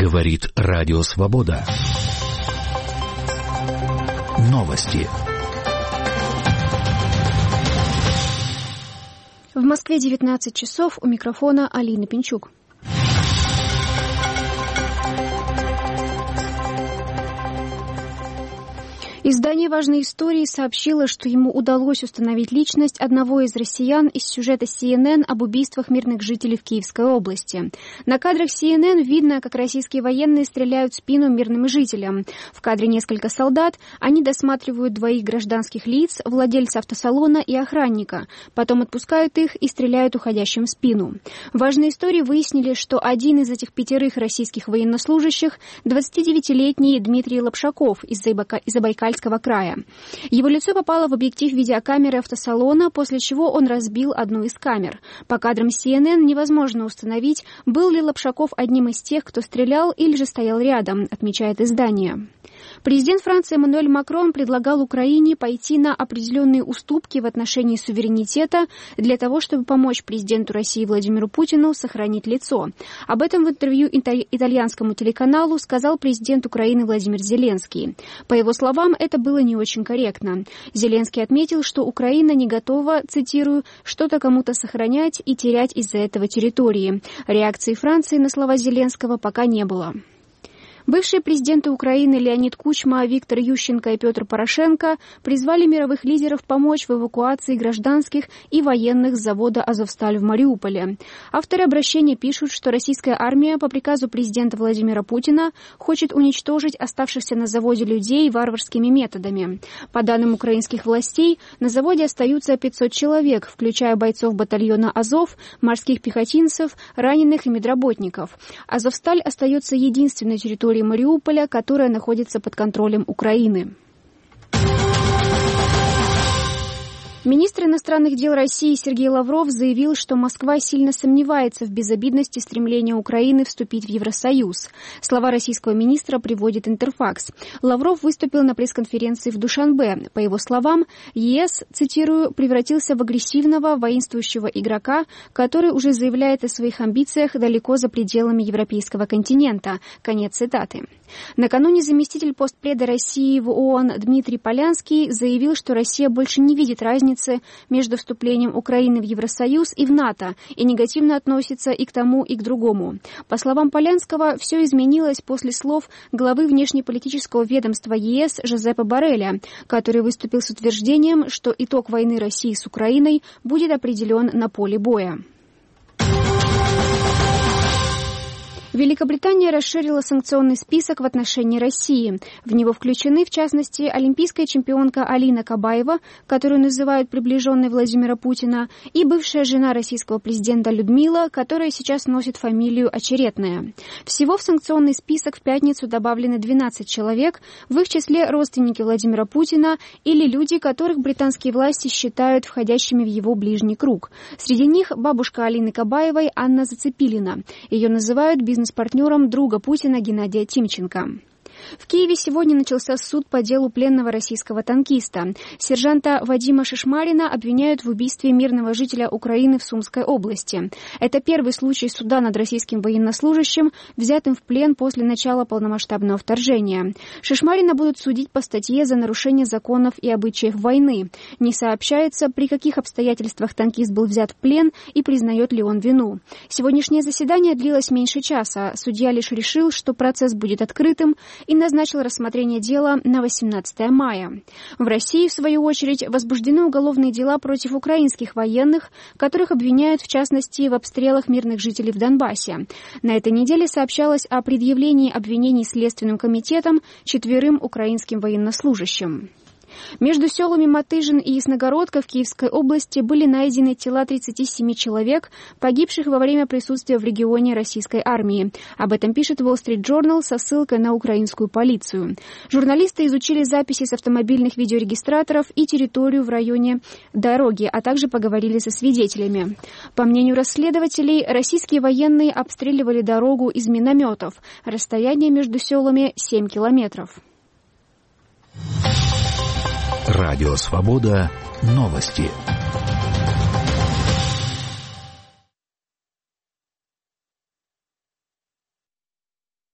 Говорит Радио Свобода. Новости. В Москве 19 часов, у микрофона Алина Пинчук. Издание «Важные истории» сообщило, что ему удалось установить личность одного из россиян из сюжета CNN об убийствах мирных жителей в Киевской области. На кадрах CNN видно, как российские военные стреляют в спину мирным жителям. В кадре несколько солдат, они досматривают двоих гражданских лиц, владельца автосалона и охранника. Потом отпускают их и стреляют уходящим в спину. «Важные истории» выяснили, что один из этих 5 российских военнослужащих – 29-летний Дмитрий Лапшаков из Забайкальского края. Его лицо попало в объектив видеокамеры автосалона, после чего он разбил одну из камер. По кадрам CNN невозможно установить, был ли Лапшаков одним из тех, кто стрелял, или же стоял рядом, отмечает издание. Президент Франции Эммануэль Макрон предлагал Украине пойти на определенные уступки в отношении суверенитета для того, чтобы помочь президенту России Владимиру Путину сохранить лицо. Об этом в интервью итальянскому телеканалу сказал президент Украины Владимир Зеленский. По его словам, это было не очень корректно. Зеленский отметил, что Украина не готова, цитирую, «что-то кому-то сохранять и терять из-за этого территории». Реакции Франции на слова Зеленского пока не было. Бывшие президенты Украины Леонид Кучма, Виктор Ющенко и Петр Порошенко призвали мировых лидеров помочь в эвакуации гражданских и военных с завода «Азовсталь» в Мариуполе. Авторы обращения пишут, что российская армия по приказу президента Владимира Путина хочет уничтожить оставшихся на заводе людей варварскими методами. По данным украинских властей, на заводе остаются 500 человек, включая бойцов батальона «Азов», морских пехотинцев, раненых и медработников. «Азовсталь» остается единственной территорией Мариуполя, которая находится под контролем Украины. Министр иностранных дел России Сергей Лавров заявил, что Москва сильно сомневается в безобидности стремления Украины вступить в Евросоюз. Слова российского министра приводит Интерфакс. Лавров выступил на пресс-конференции в Душанбе. По его словам, ЕС, цитирую, превратился в агрессивного, воинствующего игрока, который уже заявляет о своих амбициях далеко за пределами европейского континента. Конец цитаты. Накануне заместитель постпреда России в ООН Дмитрий Полянский заявил, что Россия больше не видит разницы между вступлением Украины в Евросоюз и в НАТО и негативно относится и к тому, и к другому. По словам Полянского, все изменилось после слов главы внешнеполитического ведомства ЕС Жозепа Борреля, который выступил с утверждением, что итог войны России с Украиной будет определен на поле боя. Великобритания расширила санкционный список в отношении России. В него включены, в частности, олимпийская чемпионка Алина Кабаева, которую называют приближенной Владимира Путина, и бывшая жена российского президента Людмила, которая сейчас носит фамилию Очеретная. Всего в санкционный список в пятницу добавлены 12 человек, в их числе родственники Владимира Путина или люди, которых британские власти считают входящими в его ближний круг. Среди них бабушка Алины Кабаевой Анна Зацепилина. Ее называют бизнес-партнером друга Путина Геннадия Тимченко. В Киеве сегодня начался суд по делу пленного российского танкиста. Сержанта Вадима Шишмарина обвиняют в убийстве мирного жителя Украины в Сумской области. Это первый случай суда над российским военнослужащим, взятым в плен после начала полномасштабного вторжения. Шишмарина будут судить по статье за нарушение законов и обычаев войны. Не сообщается, при каких обстоятельствах танкист был взят в плен и признает ли он вину. Сегодняшнее заседание длилось меньше часа. Судья лишь решил, что процесс будет открытым, и назначил рассмотрение дела на 18 мая. В России, в свою очередь, возбуждены уголовные дела против украинских военных, которых обвиняют, в частности, в обстрелах мирных жителей в Донбассе. На этой неделе сообщалось о предъявлении обвинений Следственным комитетом 4 украинским военнослужащим. Между селами Матыжин и Ясногородка в Киевской области были найдены тела 37 человек, погибших во время присутствия в регионе российской армии. Об этом пишет Wall Street Journal со ссылкой на украинскую полицию. Журналисты изучили записи с автомобильных видеорегистраторов и территорию в районе дороги, а также поговорили со свидетелями. По мнению расследователей, российские военные обстреливали дорогу из минометов. Расстояние между селами 7 километров. Радио Свобода. Новости.